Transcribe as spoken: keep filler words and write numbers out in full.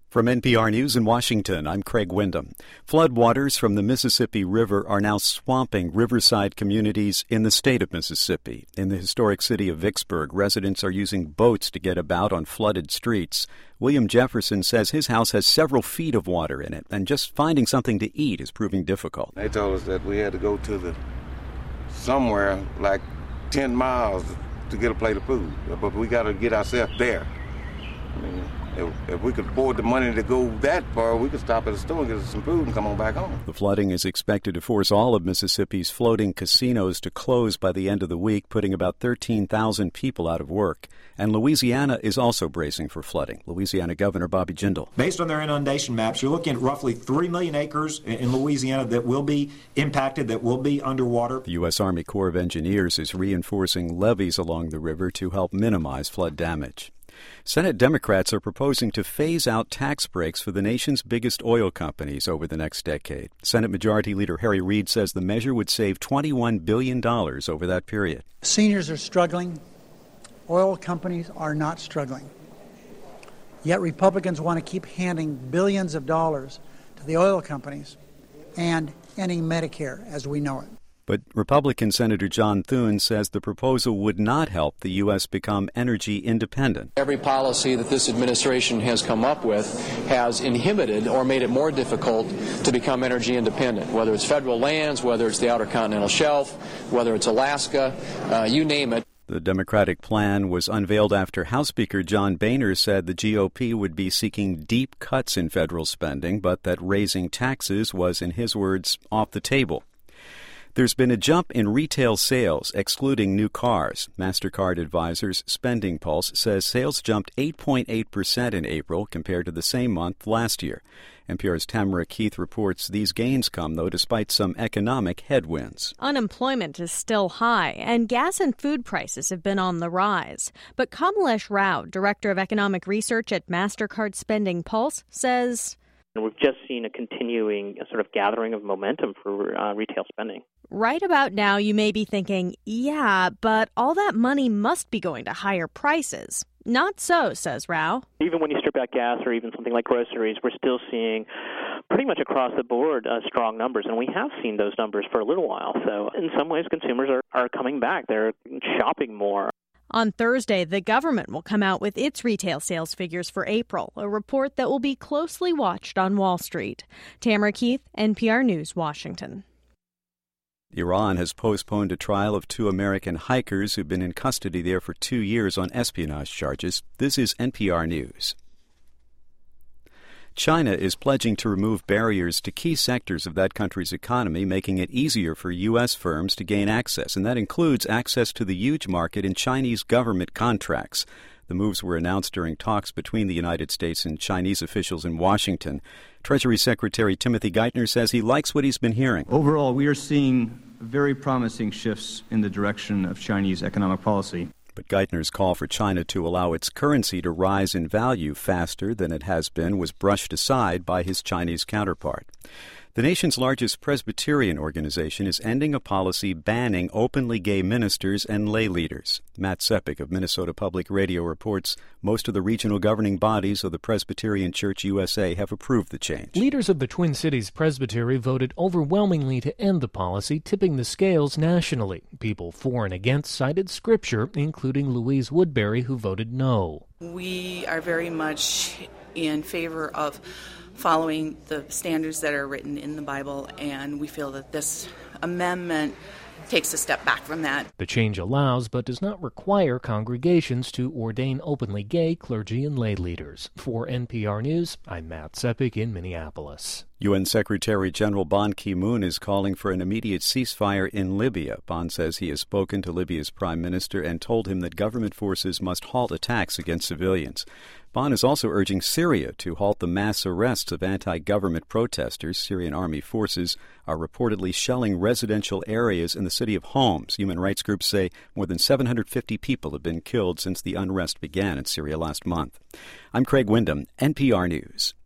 From N P R News in Washington, I'm Craig Windham. Floodwaters from the Mississippi River are now swamping riverside communities in the state of Mississippi. In the historic city of Vicksburg, residents are using boats to get about on flooded streets. William Jefferson says his house has several feet of water in it, and just finding something to eat is proving difficult. They told us that we had to go to the somewhere like ten miles to get a plate of food, but we got to get ourselves there. I mean, If, if we could afford the money to go that far, we could stop at a store and get us some food and come on back home. The flooding is expected to force all of Mississippi's floating casinos to close by the end of the week, putting about thirteen thousand people out of work. And Louisiana is also bracing for flooding. Louisiana Governor Bobby Jindal. Based on their inundation maps, you're looking at roughly three million acres in Louisiana that will be impacted, that will be underwater. The U S. Army Corps of Engineers is reinforcing levees along the river to help minimize flood damage. Senate Democrats are proposing to phase out tax breaks for the nation's biggest oil companies over the next decade. Senate Majority Leader Harry Reid says the measure would save twenty-one billion dollars over that period. Seniors are struggling. Oil companies are not struggling. Yet Republicans want to keep handing billions of dollars to the oil companies and ending Medicare as we know it. But Republican Senator John Thune says the proposal would not help the U S become energy independent. Every policy that this administration has come up with has inhibited or made it more difficult to become energy independent, whether it's federal lands, whether it's the Outer Continental Shelf, whether it's Alaska, uh, you name it. The Democratic plan was unveiled after House Speaker John Boehner said the G O P would be seeking deep cuts in federal spending, but that raising taxes was, in his words, off the table. There's been a jump in retail sales, excluding new cars. MasterCard Advisors Spending Pulse says sales jumped eight point eight percent in April compared to the same month last year. N P R's Tamara Keith reports these gains come, though, despite some economic headwinds. Unemployment is still high, and gas and food prices have been on the rise. But Kamalesh Rao, Director of Economic Research at MasterCard Spending Pulse, says we've just seen a continuing sort of gathering of momentum for uh, retail spending. Right about now, you may be thinking, yeah, but all that money must be going to higher prices. Not so, says Rao. Even when you strip out gas or even something like groceries, we're still seeing pretty much across the board uh, strong numbers, and we have seen those numbers for a little while. So in some ways, consumers are, are coming back. They're shopping more. On Thursday, the government will come out with its retail sales figures for April, a report that will be closely watched on Wall Street. Tamara Keith, N P R News, Washington. Iran has postponed a trial of two American hikers who've been in custody there for two years on espionage charges. This is N P R News. China is pledging to remove barriers to key sectors of that country's economy, making it easier for U S firms to gain access, and that includes access to the huge market in Chinese government contracts. The moves were announced during talks between the United States and Chinese officials in Washington. Treasury Secretary Timothy Geithner says he likes what he's been hearing. Overall, we are seeing very promising shifts in the direction of Chinese economic policy. But Geithner's call for China to allow its currency to rise in value faster than it has been was brushed aside by his Chinese counterpart. The nation's largest Presbyterian organization is ending a policy banning openly gay ministers and lay leaders. Matt Sepik of Minnesota Public Radio reports most of the regional governing bodies of the Presbyterian Church U S A have approved the change. Leaders of the Twin Cities Presbytery voted overwhelmingly to end the policy, tipping the scales nationally. People for and against cited Scripture, including Louise Woodbury, who voted no. We are very much in favor of following the standards that are written in the Bible, and we feel that this amendment takes a step back from that. The change allows but does not require congregations to ordain openly gay clergy and lay leaders. For N P R News, I'm Matt Sepik in Minneapolis. U N Secretary General Ban Ki-moon is calling for an immediate ceasefire in Libya. Ban says he has spoken to Libya's prime minister and told him that government forces must halt attacks against civilians. Ban is also urging Syria to halt the mass arrests of anti-government protesters. Syrian army forces are reportedly shelling residential areas in the city of Homs. Human rights groups say more than seven hundred fifty people have been killed since the unrest began in Syria last month. I'm Craig Windham, N P R News.